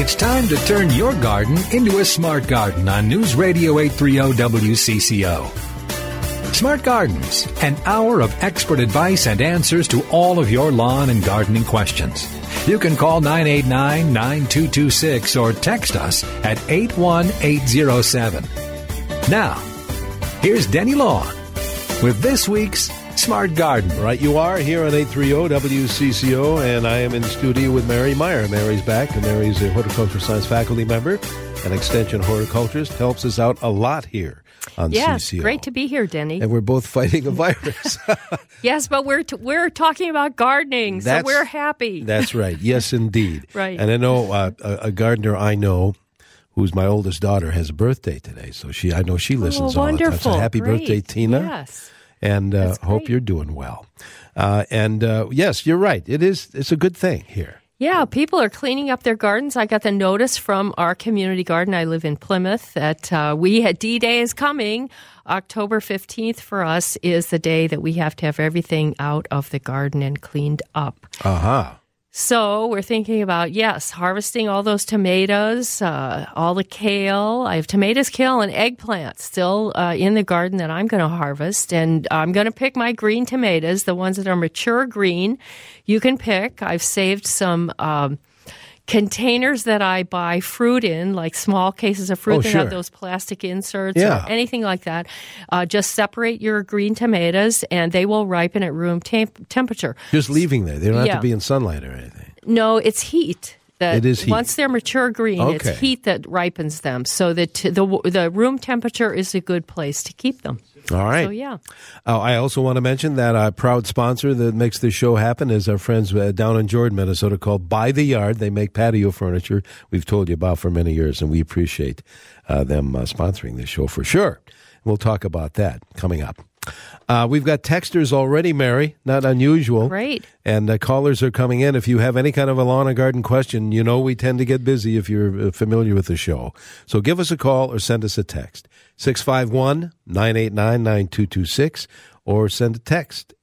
It's time to turn your garden into a smart garden on News Radio 830 WCCO. Smart Gardens, an hour of expert advice and answers to all of your lawn and gardening questions. You can call 989-9226 or text us at 81807. Now, here's Denny Long with this week's Smart Garden. Right you are, here on 830 WCCO, and I am in studio with Mary Meyer. Mary's back, and Mary's a horticulture science faculty member and extension horticulturist. Helps us out a lot here on CCO. Great to be here, Denny. And we're both fighting a virus. Yes, but we're talking about gardening, so we're happy. That's right. Yes, indeed. Right. And I know a gardener I know, who's my oldest daughter, has a birthday today, so I know she listens all the time. So happy birthday, Tina. Yes. And hope you're doing well. Yes, you're right. It's a good thing here. Yeah, people are cleaning up their gardens. I got the notice from our community garden. I live in Plymouth that D-Day is coming. October 15th for us is the day that we have to have everything out of the garden and cleaned up. Uh-huh. So we're thinking about, harvesting all those tomatoes, all the kale. I have tomatoes, kale, and eggplants still in the garden that I'm going to harvest. And I'm going to pick my green tomatoes, the ones that are mature green. You can pick. I've saved some containers that I buy fruit in, like small cases of fruit that have those plastic inserts or anything like that. Just separate your green tomatoes, and they will ripen at room temperature. Just leaving there. They don't have to be in sunlight or anything. No, it's heat. It is heat. Once they're mature green, it's heat that ripens them. So that the room temperature is a good place to keep them. All right. So, I also want to mention that our proud sponsor that makes this show happen is our friends down in Jordan, Minnesota, called By the Yard. They make patio furniture we've told you about for many years, and we appreciate them sponsoring this show for sure. We'll talk about that coming up. We've got texters already, Mary. Not unusual. Great. And callers are coming in. If you have any kind of a lawn and garden question, you know we tend to get busy if you're familiar with the show. So give us a call or send us a text. 651-989-9226 or send a text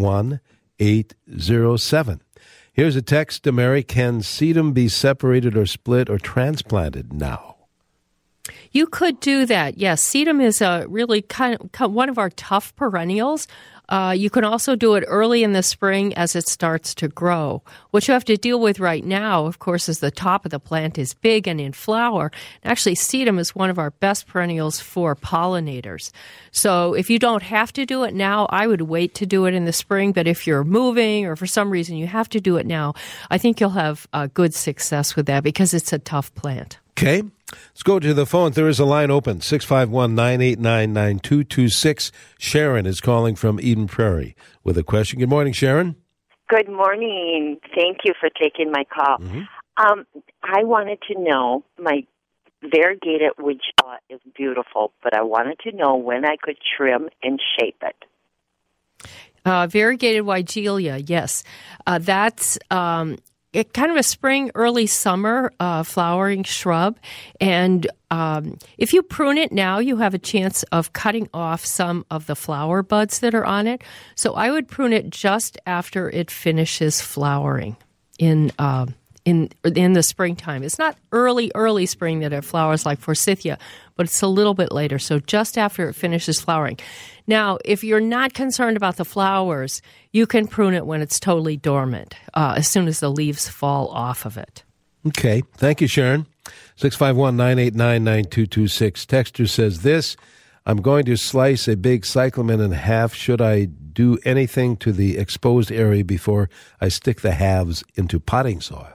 81807. Here's a text to Mary. Can sedum be separated or split or transplanted now? You could do that. Yes, sedum is a really kind of one of our tough perennials. You can also do it early in the spring as it starts to grow. What you have to deal with right now, of course, is the top of the plant is big and in flower. Actually, sedum is one of our best perennials for pollinators. So if you don't have to do it now, I would wait to do it in the spring. But if you're moving or for some reason you have to do it now, I think you'll have good success with that because it's a tough plant. Okay. Let's go to the phone. There is a line open, 651-989-9226. Sharon is calling from Eden Prairie with a question. Good morning, Sharon. Good morning. Thank you for taking my call. Mm-hmm. I wanted to know, my variegated woodjaw is beautiful, but I wanted to know when I could trim and shape it. Variegated Weigelia, yes. That's kind of a spring, early summer flowering shrub. And if you prune it now, you have a chance of cutting off some of the flower buds that are on it. So I would prune it just after it finishes flowering in the springtime. It's not early spring that it flowers like forsythia, but it's a little bit later, so just after it finishes flowering. Now, if you're not concerned about the flowers, you can prune it when it's totally dormant, as soon as the leaves fall off of it. Okay. Thank you, Sharon. 651-989-9226. Texter says this: I'm going to slice a big cyclamen in half. Should I do anything to the exposed area before I stick the halves into potting soil?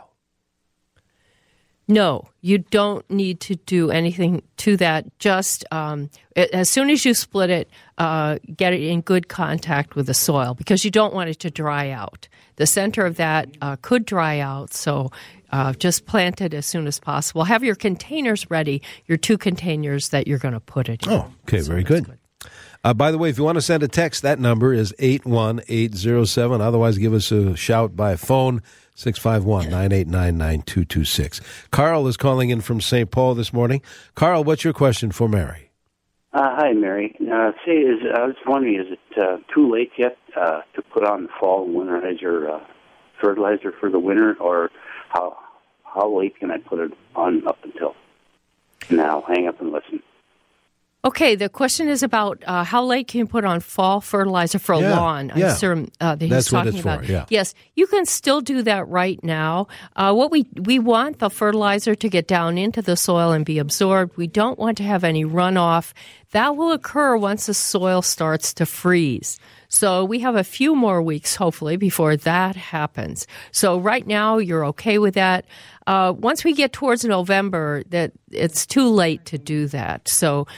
No, you don't need to do anything to that. Just as soon as you split it, get it in good contact with the soil because you don't want it to dry out. The center of that could dry out, so just plant it as soon as possible. Have your containers ready, your 2 containers that you're going to put it in. Oh, okay, very good. By the way, if you want to send a text, that number is 81807. Otherwise, give us a shout by phone, 651-989-9226. Carl is calling in from St. Paul this morning. Carl, what's your question for Mary? Hi, Mary. I was wondering, is it too late yet to put on the fall and winterizer fertilizer for the winter, or how how late can I put it on up until? And then I'll hang up and listen. Okay, the question is about how late can you put on fall fertilizer for a lawn? I'm certain that he's That's talking what it's about. for, yeah. Yes, you can still do that right now. What we want the fertilizer to get down into the soil and be absorbed. We don't want to have any runoff. That will occur once the soil starts to freeze. So we have a few more weeks, hopefully, before that happens. So right now, you're okay with that. Once we get towards November, that it's too late to do that. So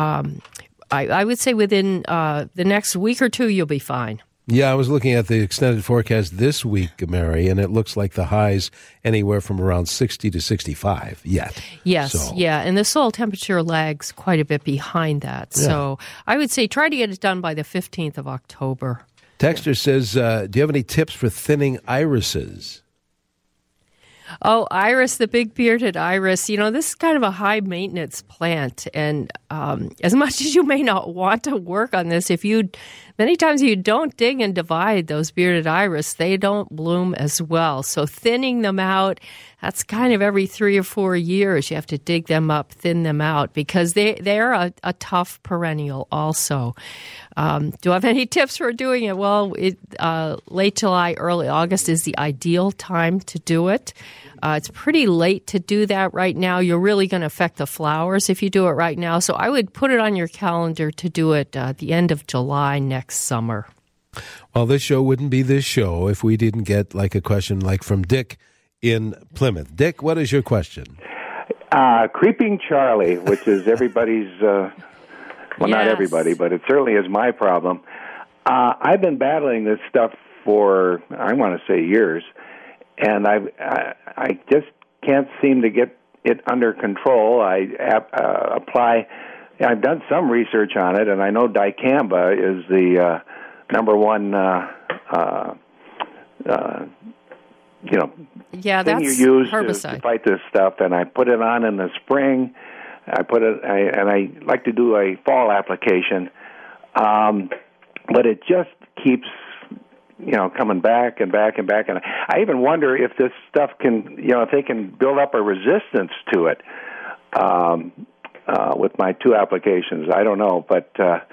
I would say within the next week or two, you'll be fine. Yeah, I was looking at the extended forecast this week, Mary, and it looks like the highs anywhere from around 60 to 65 yet. Yes, and the soil temperature lags quite a bit behind that. Yeah. So I would say try to get it done by the 15th of October. Texter says, do you have any tips for thinning irises? Oh, iris, the big bearded iris. You know, this is kind of a high maintenance plant. And as much as you may not want to work on this, many times you don't dig and divide those bearded iris, they don't bloom as well. So thinning them out, that's kind of every 3 or 4 years. You have to dig them up, thin them out, because they're a tough perennial also. Do I have any tips for doing it? Well, late July, early August is the ideal time to do it. It's pretty late to do that right now. You're really going to affect the flowers if you do it right now. So I would put it on your calendar to do it at the end of July next summer. Well, this show wouldn't be this show if we didn't get like a question like from Dick in Plymouth. Dick, what is your question? Creeping Charlie, which is everybody's, not everybody, but it certainly is my problem. I've been battling this stuff for, I want to say, years, and I just can't seem to get it under control. I apply. I've done some research on it, and I know dicamba is the number one thing you use to fight this stuff. And I put it on in the spring. I like to do a fall application, but it just keeps coming back and back and back. And I even wonder if this stuff can, if they can build up a resistance to it with my 2 applications. I don't know, but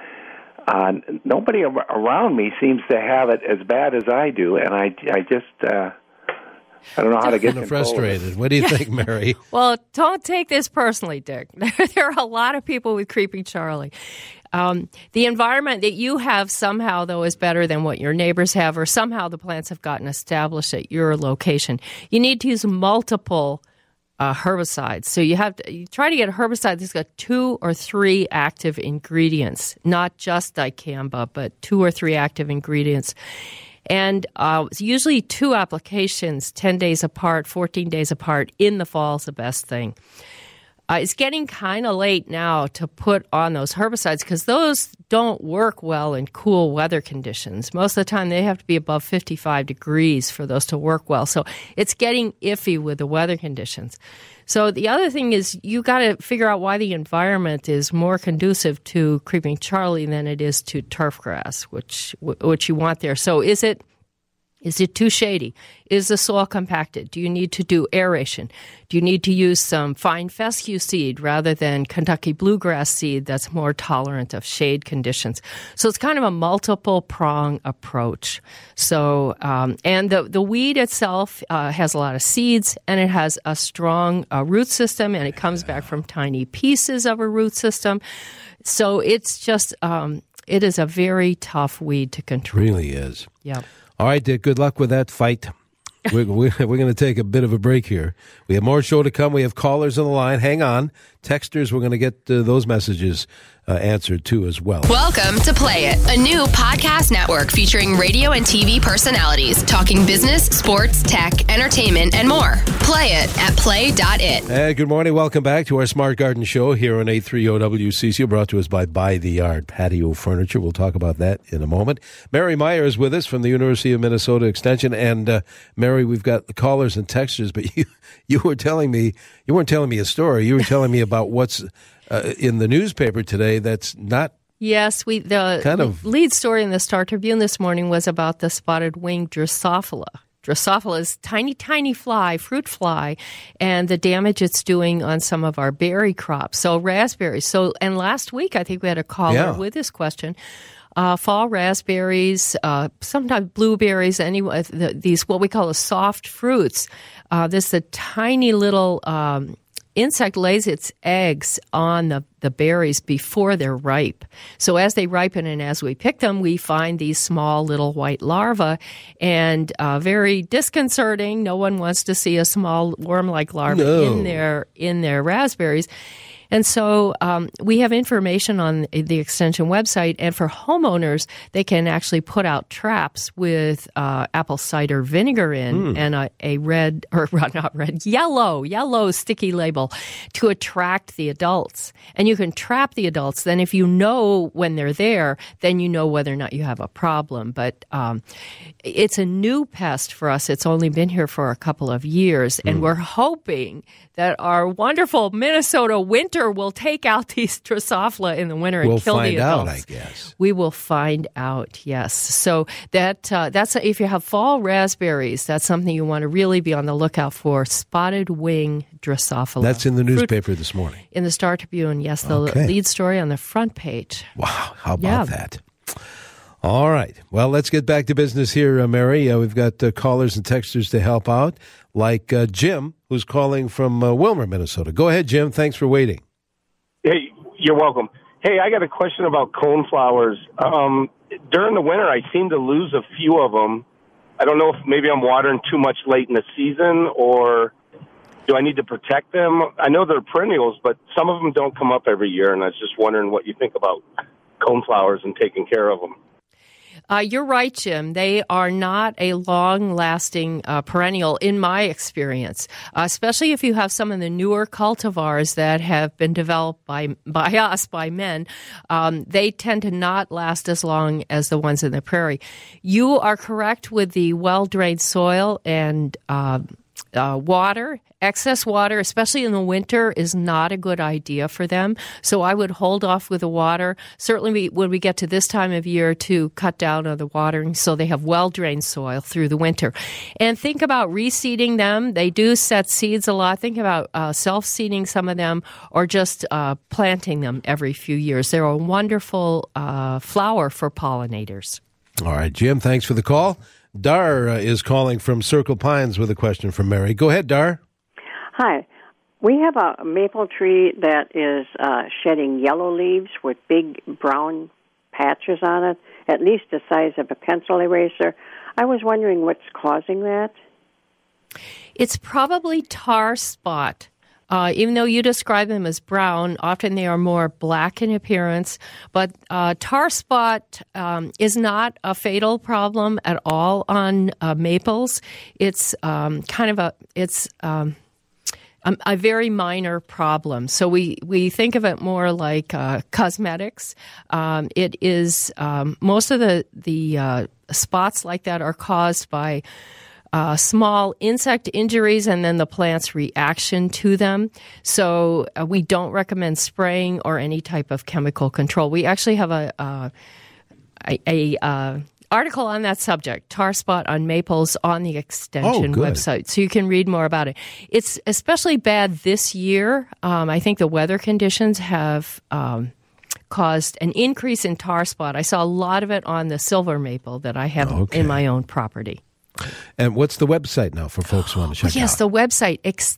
nobody around me seems to have it as bad as I do, and I just I don't know how to get frustrated. What do you think, Mary? Well, don't take this personally, Dick. There are a lot of people with Creeping Charlie. The environment that you have somehow, though, is better than what your neighbors have, or somehow the plants have gotten established at your location. You need to use multiple herbicides. So you try to get a herbicide that's got 2 or 3 active ingredients, not just dicamba, but 2 or 3 active ingredients. And usually 2 applications, 10 days apart, 14 days apart, in the fall is the best thing. It's getting kind of late now to put on those herbicides because those don't work well in cool weather conditions. Most of the time they have to be above 55 degrees for those to work well. So it's getting iffy with the weather conditions. So the other thing is you got to figure out why the environment is more conducive to Creeping Charlie than it is to turfgrass, which you want there. So is it too shady? Is the soil compacted? Do you need to do aeration? Do you need to use some fine fescue seed rather than Kentucky bluegrass seed that's more tolerant of shade conditions? So it's kind of a multiple prong approach. So, and the weed itself has a lot of seeds, and it has a strong root system, and it comes back from tiny pieces of a root system. So it's just, it is a very tough weed to control. It really is. Yeah. All right, Dick, good luck with that fight. We're going to take a bit of a break here. We have more show to come. We have callers on the line. Hang on. Texters, we're going to get those messages answered too as well. Welcome to Play It, a new podcast network featuring radio and TV personalities talking business, sports, tech, entertainment, and more. Play it at play.it. Hey, good morning. Welcome back to our Smart Garden Show here on 830 WCCO, brought to us by the Yard Patio Furniture. We'll talk about that in a moment. Mary Meyer is with us from the University of Minnesota Extension. And Mary, we've got the callers and texters, but you weren't telling me a story. You were telling me about what's in the newspaper today that's not. Yes, the lead story in the Star Tribune this morning was about the spotted-winged Drosophila. Drosophila is tiny, tiny fly, fruit fly, and the damage it's doing on some of our berry crops. So raspberries. And last week, I think we had a caller with this question. Fall raspberries, sometimes blueberries, anyway, these what we call the soft fruits. This is a tiny little insect lays its eggs on the berries before they're ripe. So as they ripen and as we pick them, we find these small little white larvae, and very disconcerting. No one wants to see a small worm-like larva in their raspberries. And so we have information on the Extension website, and for homeowners, they can actually put out traps with apple cider vinegar in and a red, or not red, yellow sticky label to attract the adults. And you can trap the adults. Then if you know when they're there, then you know whether or not you have a problem. But it's a new pest for us. It's only been here for a couple of years, and we're hoping that our wonderful Minnesota winter will take out these Drosophila in the winter and kill the adults. We'll find out, I guess. We will find out, yes. So that's if you have fall raspberries, that's something you want to really be on the lookout for. Spotted wing Drosophila. That's in the newspaper this morning. In the Star Tribune, yes, the lead story on the front page. Wow, how about that? All right. Well, let's get back to business here, Mary. We've got callers and texters to help out, like Jim, who's calling from Wilmer, Minnesota. Go ahead, Jim. Thanks for waiting. Hey, you're welcome. Hey, I got a question about coneflowers. During the winter, I seem to lose a few of them. I don't know if maybe I'm watering too much late in the season, or do I need to protect them? I know they're perennials, but some of them don't come up every year, and I was just wondering what you think about coneflowers and taking care of them. You're right, Jim. They are not a long-lasting perennial in my experience, especially if you have some of the newer cultivars that have been developed by men. They tend to not last as long as the ones in the prairie. You are correct with the well-drained soil and water. Excess water, especially in the winter, is not a good idea for them. So I would hold off with the water. Certainly when we get to this time of year, to cut down on the watering so they have well-drained soil through the winter. And think about reseeding them. They do set seeds a lot. Think about self-seeding some of them, or just planting them every few years. They're a wonderful flower for pollinators. All right, Jim, thanks for the call. Dar is calling from Circle Pines with a question from Mary. Go ahead, Dar. Hi. We have a maple tree that is shedding yellow leaves with big brown patches on it, at least the size of a pencil eraser. I was wondering what's causing that. It's probably tar spot. Even though you describe them as brown, often they are more black in appearance. But tar spot is not a fatal problem at all on maples. It's a very minor problem. So we think of it more like cosmetics. It is most of the spots like that are caused by small insect injuries and then the plant's reaction to them. So we don't recommend spraying or any type of chemical control. We actually have a article on that subject, tar spot on maples, on the Extension website, so you can read more about it. It's especially bad this year. I think the weather conditions have caused an increase in tar spot. I saw a lot of it on the silver maple that I have in my own property. And what's the website now for folks who want to check out? Yes, the website,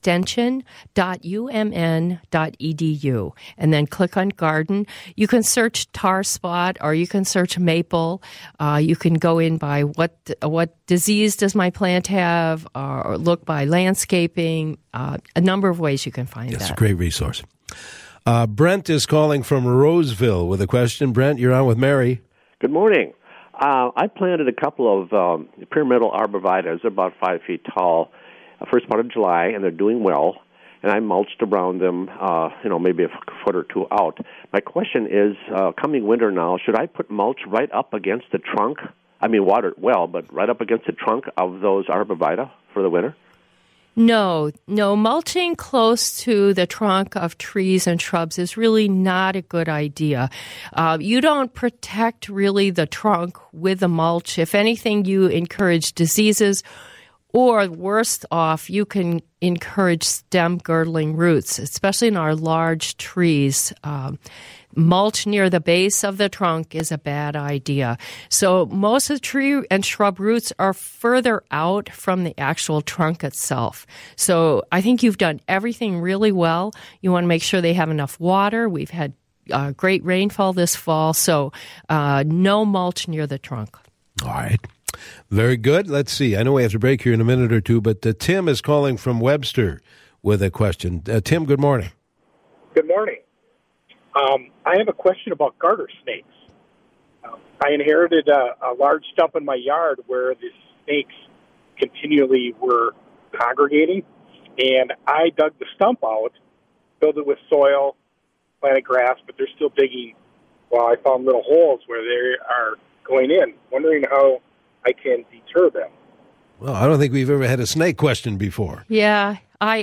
extension.umn.edu, and then click on garden. You can search tar spot, or you can search maple. You can go in by what disease does my plant have, or look by landscaping. A number of ways you can find that. That's a great resource. Brent is calling from Roseville with a question. Brent, you're on with Mary. Good morning. I planted a couple of pyramidal arborvitaes. They're about 5 feet tall, first part of July, and they're doing well. And I mulched around them, maybe a foot or two out. My question is, coming winter now, should I put mulch right up against the trunk? I mean, water it well, but right up against the trunk of those arborvitae for the winter? No, mulching close to the trunk of trees and shrubs is really not a good idea. You don't protect really the trunk with the mulch. If anything, you encourage diseases Or worst off, you can encourage stem girdling roots, especially in our large trees. Mulch near the base of the trunk is a bad idea. So most of the tree and shrub roots are further out from the actual trunk itself. So I think you've done everything really well. You want to make sure they have enough water. We've had great rainfall this fall, so no mulch near the trunk. All right. Very good. Let's see. I know we have to break here in a minute or two, but Tim is calling from Webster with a question. Tim, good morning. Good morning. I have a question about garter snakes. I inherited a large stump in my yard where the snakes continually were congregating, and I dug the stump out, filled it with soil, planted grass, but they're still digging. Well, I found little holes where they are going in, wondering how I can deter them. Well, I don't think we've ever had a snake question before. Yeah,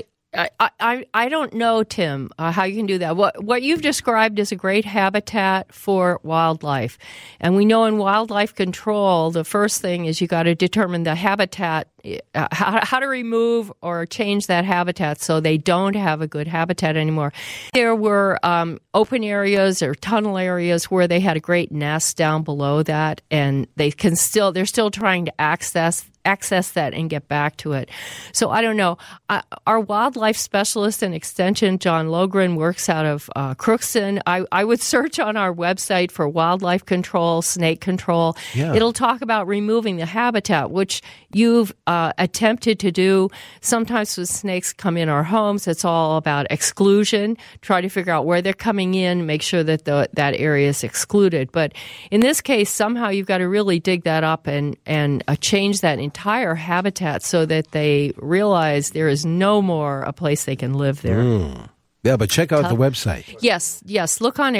I don't know, Tim, how you can do that. What you've described is a great habitat for wildlife. And we know in wildlife control, the first thing is you got to determine the habitat, how to remove or change that habitat so they don't have a good habitat anymore. There were open areas or tunnel areas where they had a great nest down below that, and they're still trying to access that and get back to it. So I don't know. Our wildlife specialist in Extension, John Logren, works out of Crookston. I would search on our website for wildlife control, snake control. Yeah. It'll talk about removing the habitat, which you've attempted to do. Sometimes when snakes come in our homes, it's all about exclusion. Try to figure out where they're coming in, make sure that that area is excluded. But in this case, somehow you've got to really dig that up and change that entire habitat so that they realize there is no more a place they can live there. Yeah, but check out the website. Yes. Look on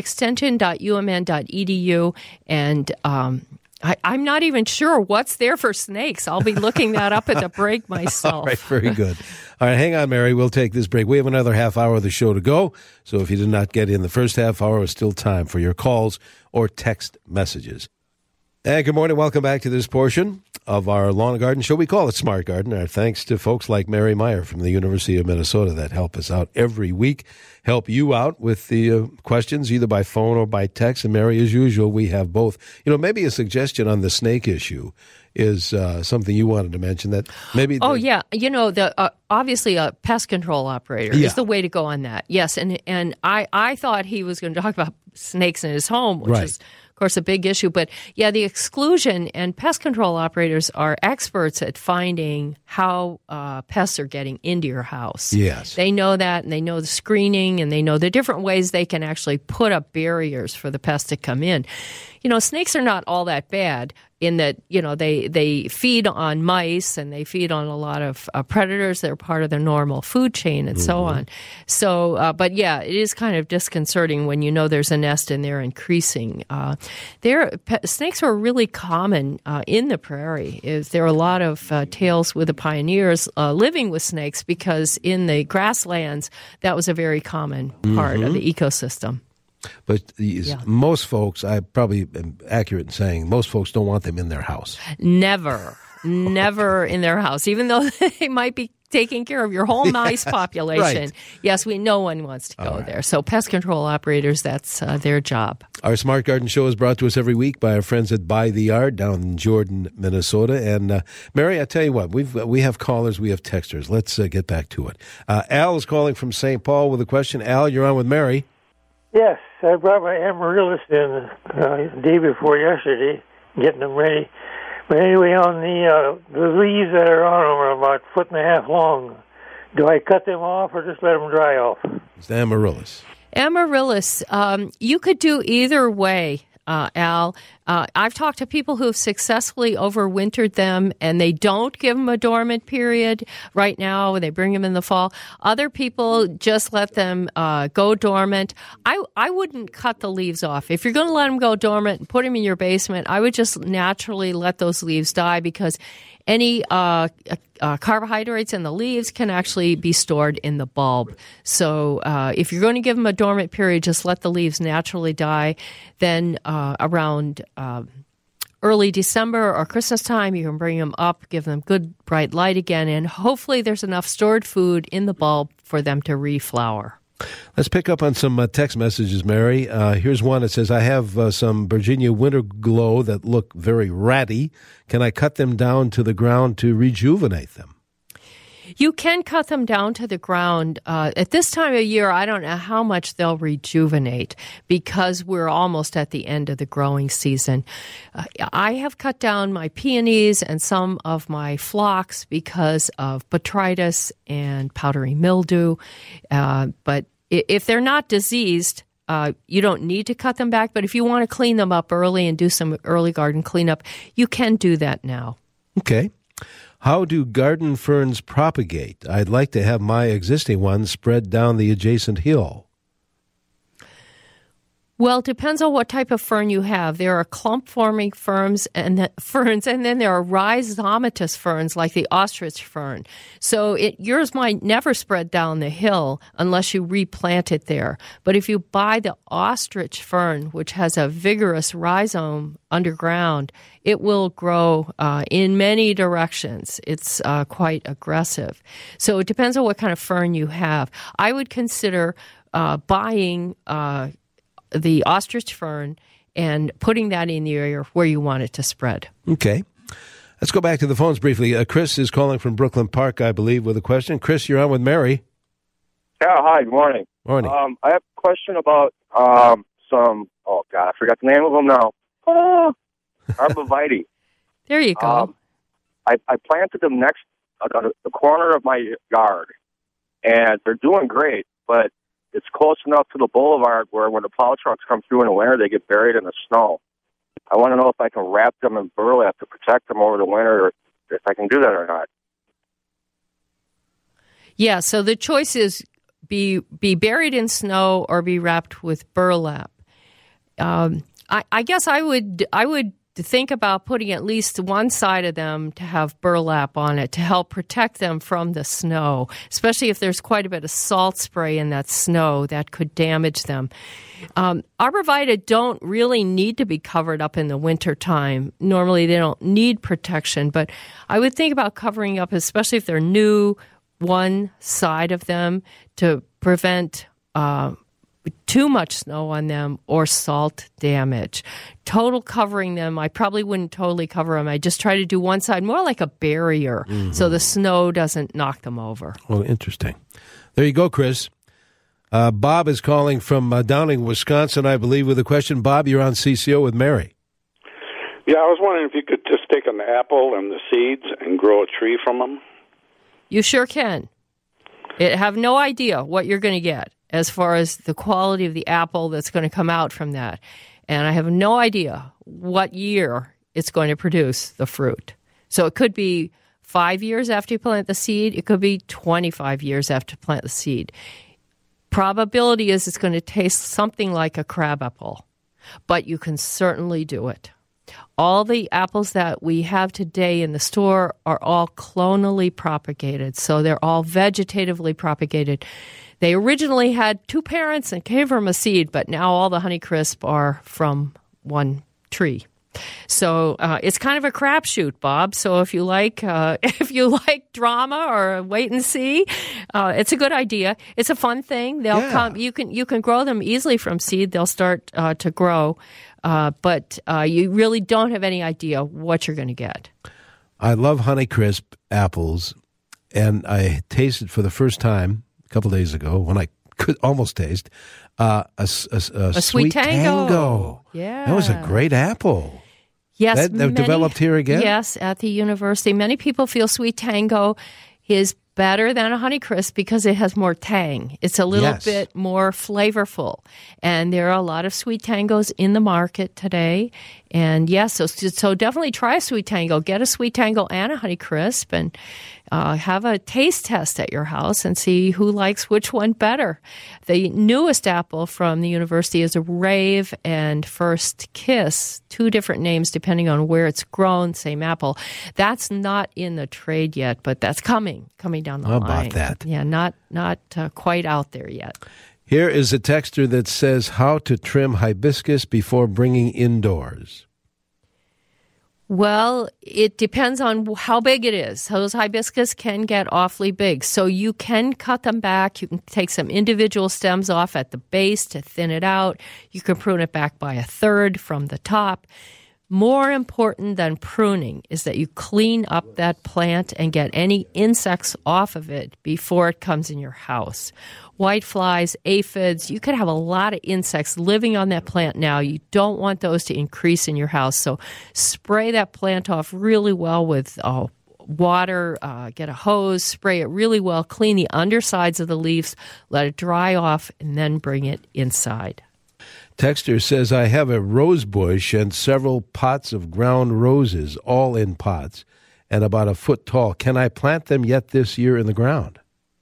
extension.umn.edu, and I'm not even sure what's there for snakes. I'll be looking that up at the break myself. All right, very good. All right, hang on, Mary. We'll take this break. We have another half hour of the show to go, so if you did not get in the first half hour, it's still time for your calls or text messages. And good morning. Welcome back to this portion of our Lawn and Garden show. We call it Smart Garden. Our thanks to folks like Mary Meyer from the University of Minnesota that help us out every week, help you out with the questions either by phone or by text. And Mary, as usual, we have both. Maybe a suggestion on the snake issue is something you wanted to mention that maybe. Oh, yeah. Obviously a pest control operator is the way to go on that. Yes. And I thought he was going to talk about snakes in his home, which is, of course, a big issue. But yeah, the exclusion and pest control operators are experts at finding how pests are getting into your house. Yes. They know that, and they know the screening, and they know the different ways they can actually put up barriers for the pests to come in. Snakes are not all that bad in that, they feed on mice and they feed on a lot of predators. They're part of their normal food chain and so on. So, but yeah, it is kind of disconcerting when there's a nest and they're increasing. Snakes were really common in the prairie. There are a lot of tales with the pioneers living with snakes because in the grasslands, that was a very common part of the ecosystem. But most folks, I probably am accurate in saying, most folks don't want them in their house. Never in their house, even though they might be taking care of your whole mice population. Right. Yes, no one wants to go there. So pest control operators, that's their job. Our Smart Garden show is brought to us every week by our friends at By the Yard down in Jordan, Minnesota. And Mary, I tell you what, we have callers, we have texters. Let's get back to it. Al is calling from St. Paul with a question. Al, you're on with Mary. Yes, I brought my amaryllis in the day before yesterday, getting them ready. But anyway, on the leaves that are on them are about 1.5 feet long. Do I cut them off or just let them dry off? It's the amaryllis. Amaryllis, you could do either way, Al. I've talked to people who have successfully overwintered them, and they don't give them a dormant period right now. They bring them in the fall. Other people just let them go dormant. I wouldn't cut the leaves off. If you're going to let them go dormant and put them in your basement, I would just naturally let those leaves die because any carbohydrates in the leaves can actually be stored in the bulb. So if you're going to give them a dormant period, just let the leaves naturally die. Then around early December or Christmas time, you can bring them up, give them good bright light again, and hopefully there's enough stored food in the bulb for them to reflower. Let's pick up on some text messages, Mary. Here's one that says, I have some Virginia winter glow that look very ratty. Can I cut them down to the ground to rejuvenate them? You can cut them down to the ground. At this time of year, I don't know how much they'll rejuvenate because we're almost at the end of the growing season. I have cut down my peonies and some of my phlox because of botrytis and powdery mildew. But if they're not diseased, you don't need to cut them back. But if you want to clean them up early and do some early garden cleanup, you can do that now. Okay. How do garden ferns propagate? I'd like to have my existing ones spread down the adjacent hill. Well, it depends on what type of fern you have. There are clump-forming ferns, and then there are rhizomatous ferns like the ostrich fern. So yours might never spread down the hill unless you replant it there. But if you buy the ostrich fern, which has a vigorous rhizome underground, it will grow in many directions. It's quite aggressive. So it depends on what kind of fern you have. I would consider buying the ostrich fern and putting that in the area where you want it to spread. Okay. Let's go back to the phones briefly. Chris is calling from Brooklyn Park, I believe, with a question. Chris, you're on with Mary. Yeah, hi, good morning. Morning. I have a question about I forgot the name of them now. Arborvitae. There you go. I planted them next the corner of my yard, and they're doing great, but it's close enough to the boulevard where when the plow trucks come through in the winter, they get buried in the snow. I want to know if I can wrap them in burlap to protect them over the winter, or if I can do that or not. Yeah, so the choice is be buried in snow or be wrapped with burlap. I guess I would think about putting at least one side of them to have burlap on it to help protect them from the snow, especially if there's quite a bit of salt spray in that snow that could damage them. Arborvitae don't really need to be covered up in the wintertime. Normally they don't need protection, but I would think about covering up, especially if they're new, one side of them to prevent too much snow on them or salt damage. Total covering them, I probably wouldn't totally cover them. I just try to do one side more like a barrier so the snow doesn't knock them over. Well, interesting. There you go, Chris. Bob is calling from Downing, Wisconsin, I believe, with a question. Bob, you're on CCO with Mary. Yeah, I was wondering if you could just take an apple and the seeds and grow a tree from them. You sure can. Have no idea what you're going to get as far as the quality of the apple that's going to come out from that. And I have no idea what year it's going to produce the fruit. So it could be 5 years after you plant the seed. It could be 25 years after you plant the seed. Probability is it's going to taste something like a crabapple, but you can certainly do it. All the apples that we have today in the store are all clonally propagated, so they're all vegetatively propagated. They originally had two parents and came from a seed, but now all the Honeycrisp are from one tree. So it's kind of a crapshoot, Bob. So if you like drama or wait and see, it's a good idea. It's a fun thing. They'll come. You can grow them easily from seed. They'll start to grow, but you really don't have any idea what you're going to get. I love Honeycrisp apples, and I tasted for the first time a couple days ago when I could almost taste a Sweet Tango. Yeah, that was a great apple. Yes, that developed here again. Yes, at the university, many people feel Sweet Tango is better than a Honeycrisp because it has more tang. It's a little bit more flavorful, and there are a lot of Sweet Tangos in the market today. And yes, so definitely try a Sweet Tango. Get a Sweet Tango and a Honeycrisp, and have a taste test at your house and see who likes which one better. The newest apple from the university is a Rave and First Kiss, two different names depending on where it's grown, same apple. That's not in the trade yet, but that's coming down the line. How about that? Yeah, not quite out there yet. Here is a texter that says how to trim hibiscus before bringing indoors. Well, it depends on how big it is. Those hibiscus can get awfully big, so you can cut them back. You can take some individual stems off at the base to thin it out. You can prune it back by a third from the top. More important than pruning is that you clean up that plant and get any insects off of it before it comes in your house. Whiteflies, aphids, you could have a lot of insects living on that plant now. You don't want those to increase in your house. So spray that plant off really well with water, get a hose, spray it really well, clean the undersides of the leaves, let it dry off, and then bring it inside. Texter says, I have a rose bush and several pots of ground roses, all in pots, and about a foot tall. Can I plant them yet this year in the ground?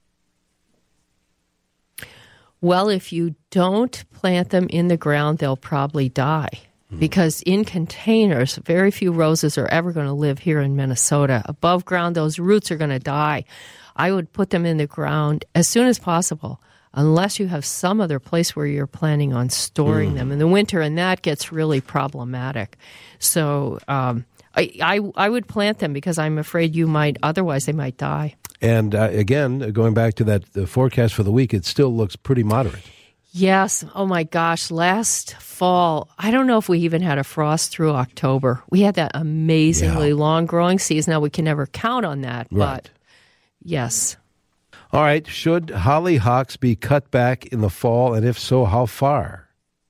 Well, if you don't plant them in the ground, they'll probably die. Because in containers, very few roses are ever going to live here in Minnesota. Above ground, those roots are going to die. I would put them in the ground as soon as possible, unless you have some other place where you're planning on storing them in the winter, and that gets really problematic. So I would plant them because I'm afraid otherwise they might die. And again, going back to the forecast for the week, it still looks pretty moderate. Yes. Oh, my gosh. Last fall, I don't know if we even had a frost through October. We had that amazingly long growing season. Now, we can never count on that, but yes. All right. Should hollyhocks be cut back in the fall, and if so, how far?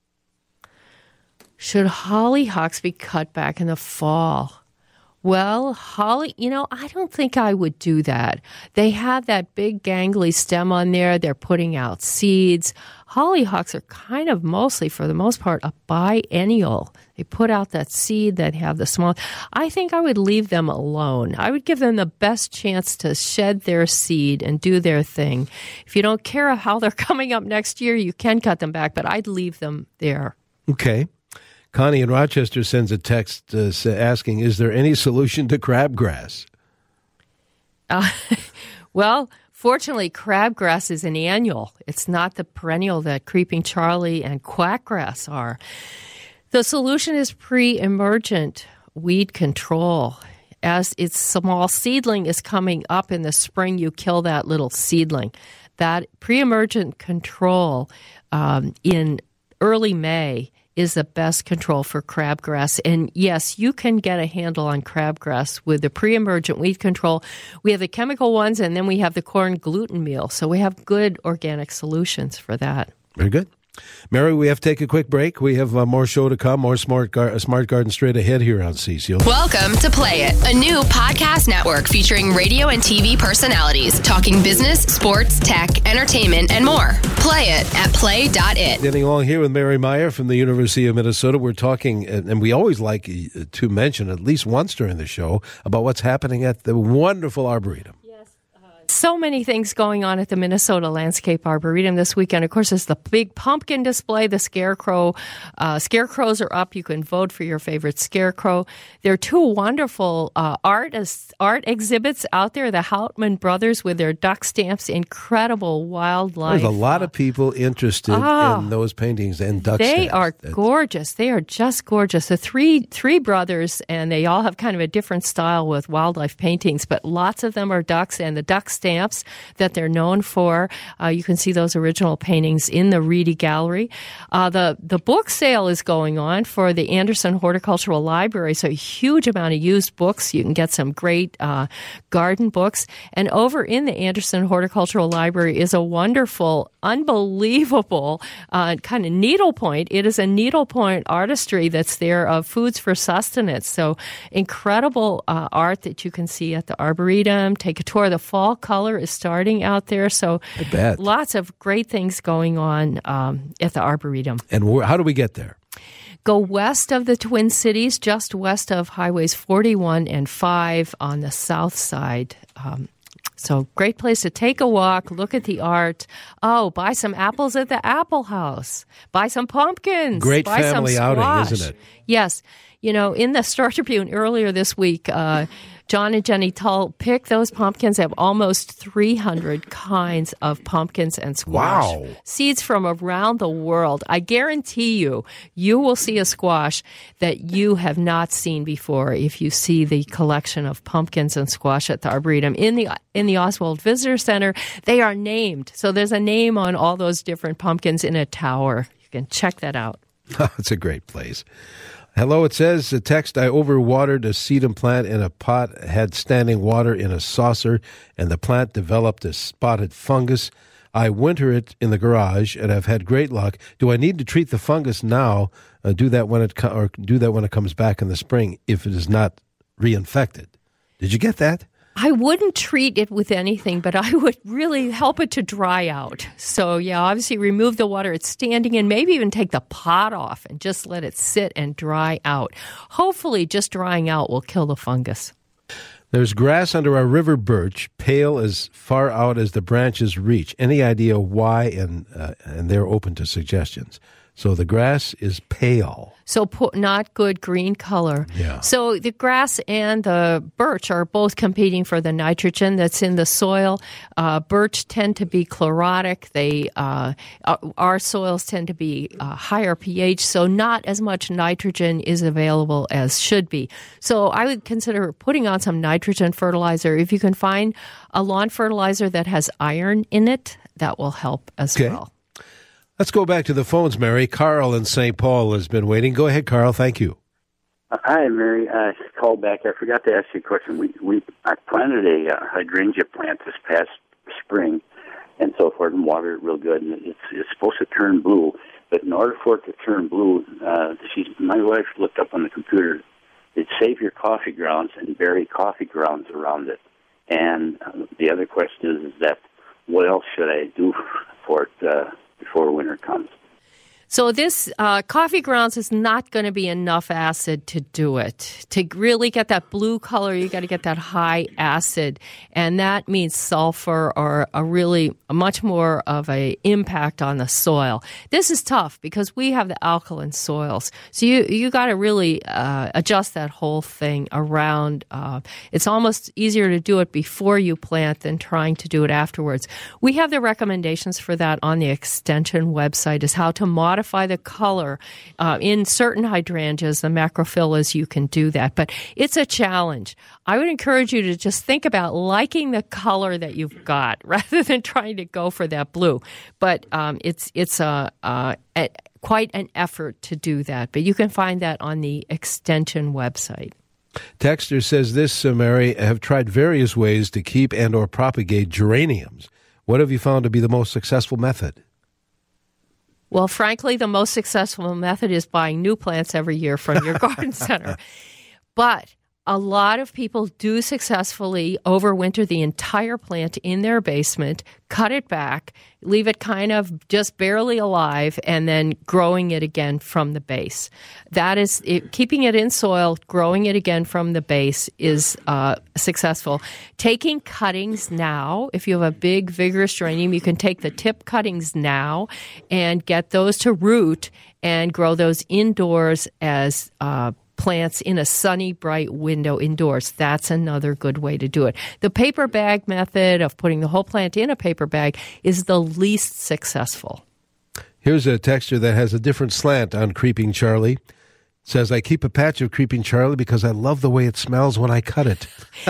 Should hollyhocks be cut back in the fall? Well, I don't think I would do that. They have that big gangly stem on there. They're putting out seeds. Hollyhocks are kind of mostly, for the most part, a biennial. They put out that seed that have the small. I think I would leave them alone. I would give them the best chance to shed their seed and do their thing. If you don't care how they're coming up next year, you can cut them back, but I'd leave them there. Okay. Connie in Rochester sends a text asking, is there any solution to crabgrass? Well, fortunately, crabgrass is an annual. It's not the perennial that Creeping Charlie and quackgrass are. The solution is pre-emergent weed control. As its small seedling is coming up in the spring, you kill that little seedling. That pre-emergent control in early May is the best control for crabgrass. And yes, you can get a handle on crabgrass with the pre-emergent weed control. We have the chemical ones, and then we have the corn gluten meal. So we have good organic solutions for that. Very good. Mary, we have to take a quick break. We have more show to come, more Smart Garden straight ahead here on CCO. Welcome to Play It, a new podcast network featuring radio and TV personalities talking business, sports, tech, entertainment, and more. Play it at play.it. Getting along here with Mary Meyer from the University of Minnesota. We're talking, and we always like to mention at least once during the show, about what's happening at the wonderful Arboretum. So many things going on at the Minnesota Landscape Arboretum this weekend. Of course, there's the big pumpkin display, the scarecrow. Scarecrows are up. You can vote for your favorite scarecrow. There are two wonderful art exhibits out there. The Houtman brothers with their duck stamps, incredible wildlife. There's a lot of people interested in those paintings and duck stamps. They are gorgeous. They are just gorgeous. The three brothers, and they all have kind of a different style with wildlife paintings, but lots of them are ducks, and the duck stamps that they're known for. You can see those original paintings in the Reedy Gallery. The book sale is going on for the Anderson Horticultural Library, so a huge amount of used books. You can get some great garden books. And over in the Anderson Horticultural Library is a wonderful, unbelievable kind of needlepoint. It is a needlepoint artistry that's there of foods for sustenance. So incredible art that you can see at the Arboretum. Take a tour of the fall color is starting out there. So lots of great things going on at the Arboretum. And how do we get there? Go west of the Twin Cities, just west of Highways 41 and 5 on the south side. So great place to take a walk, look at the art. Oh, buy some apples at the Apple House. Buy some pumpkins. Great buy family some squash. outing, isn't it? Yes. You know, in the Star Tribune earlier this week, John and Jenny Tull pick those pumpkins. They have almost 300 kinds of pumpkins and squash. Wow. Seeds from around the world. I guarantee you will see a squash that you have not seen before if you see the collection of pumpkins and squash at the Arboretum. In the Oswald Visitor Center, they are named. So there's a name on all those different pumpkins in a tower. You can check that out. It's a great place. Hello, it says, a text, I overwatered a sedum plant in a pot, had standing water in a saucer, and the plant developed a spotted fungus. I winter it in the garage, and I've had great luck. Do I need to treat the fungus now, do that when it comes back in the spring if it is not reinfected? Did you get that? I wouldn't treat it with anything, but I would really help it to dry out. So, yeah, obviously remove the water it's standing in, maybe even take the pot off and just let it sit and dry out. Hopefully, just drying out will kill the fungus. There's grass under our river birch, pale as far out as the branches reach. Any idea why? And they're open to suggestions. So the grass is pale. So not good green color. Yeah. So the grass and the birch are both competing for the nitrogen that's in the soil. Birch tend to be chlorotic. Our soils tend to be higher pH, so not as much nitrogen is available as should be. So I would consider putting on some nitrogen fertilizer. If you can find a lawn fertilizer that has iron in it, that will help as well. Let's go back to the phones, Mary. Carl in St. Paul has been waiting. Go ahead, Carl. Thank you. Hi, Mary. I called back. I forgot to ask you a question. I planted a hydrangea plant this past spring and so forth and watered it real good. And it's supposed to turn blue, but in order for it to turn blue, my wife looked up on the computer. It's save your coffee grounds and bury coffee grounds around it. And the other question is that what else should I do for it before winter comes? So this coffee grounds is not going to be enough acid to do it. To really get that blue color, you got to get that high acid, and that means sulfur or a much more of a impact on the soil. This is tough because we have the alkaline soils, so you got to really adjust that whole thing around. It's almost easier to do it before you plant than trying to do it afterwards. We have the recommendations for that on the Extension website, is how to modify the color. In certain hydrangeas, the macrophyllus, you can do that, but it's a challenge. I would encourage you to just think about liking the color that you've got rather than trying to go for that blue. But it's quite an effort to do that, but you can find that on the Extension website. Texter says this, Mary, have tried various ways to keep and or propagate geraniums. What have you found to be the most successful method? Well, frankly, the most successful method is buying new plants every year from your garden center. But a lot of people do successfully overwinter the entire plant in their basement, cut it back, leave it kind of just barely alive, and then growing it again from the base. That is, keeping it in soil, growing it again from the base is successful. Taking cuttings now, if you have a big, vigorous geranium, you can take the tip cuttings now and get those to root and grow those indoors as plants in a sunny, bright window indoors. That's another good way to do it. The paper bag method of putting the whole plant in a paper bag is the least successful. Here's a texture that has a different slant on Creeping Charlie. It says, I keep a patch of Creeping Charlie because I love the way it smells when I cut it.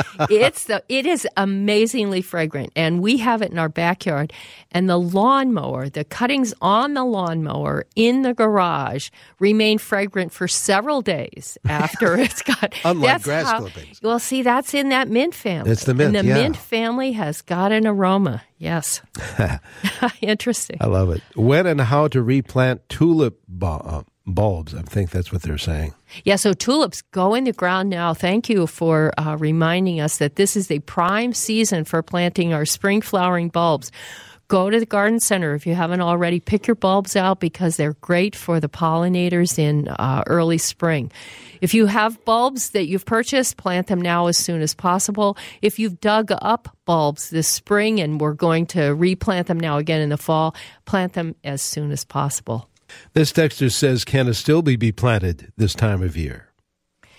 It is amazingly fragrant, and we have it in our backyard. And the lawnmower, the cuttings on the lawnmower in the garage remain fragrant for several days after it's cut. Unlike grass clippings. Well, see, that's in that mint family. It's the mint, and the mint family has got an aroma. Yes. Interesting. I love it. When and how to replant tulip bulbs. I think that's what they're saying. Yeah, so tulips go in the ground now. Thank you for reminding us that this is the prime season for planting our spring flowering bulbs. Go to the garden center if you haven't already. Pick your bulbs out because they're great for the pollinators in early spring. If you have bulbs that you've purchased, plant them now as soon as possible. If you've dug up bulbs this spring and we're going to replant them now again in the fall, plant them as soon as possible. This texter says, can a stilbe be planted this time of year?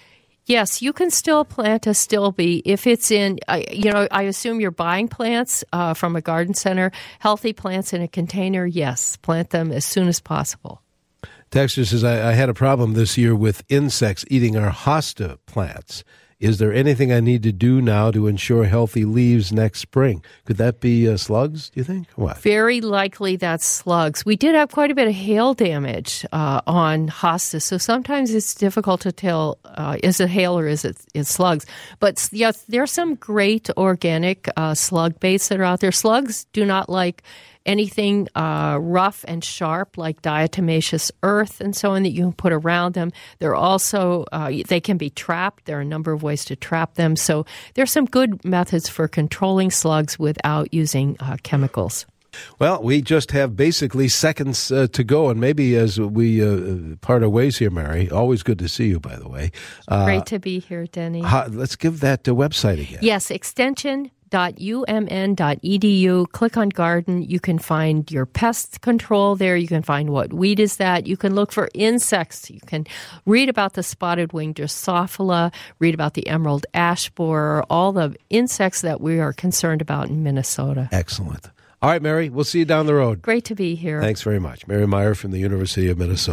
Yes, you can still plant a stilbe if it's in, I assume you're buying plants from a garden center. Healthy plants in a container, yes, plant them as soon as possible. Texter says, I had a problem this year with insects eating our hosta plants. Is there anything I need to do now to ensure healthy leaves next spring? Could that be slugs, do you think? What? Very likely that's slugs. We did have quite a bit of hail damage on hostas, so sometimes it's difficult to tell, is it hail or is it slugs? But yes, there are some great organic slug baits that are out there. Slugs do not like anything rough and sharp like diatomaceous earth and so on that you can put around them. They're also, they can be trapped. There are a number of ways to trap them. So there's some good methods for controlling slugs without using chemicals. Well, we just have basically seconds to go, and maybe as we part our ways here, Mary, always good to see you, by the way. Great to be here, Denny. Let's give that website again. Yes, extension.umn.edu. Click on garden. You can find your pest control there. You can find what weed is that. You can look for insects. You can read about the spotted winged Drosophila, read about the emerald ash borer, all the insects that we are concerned about in Minnesota. Excellent. All right, Mary, we'll see you down the road. Great to be here. Thanks very much. Mary Meyer from the University of Minnesota.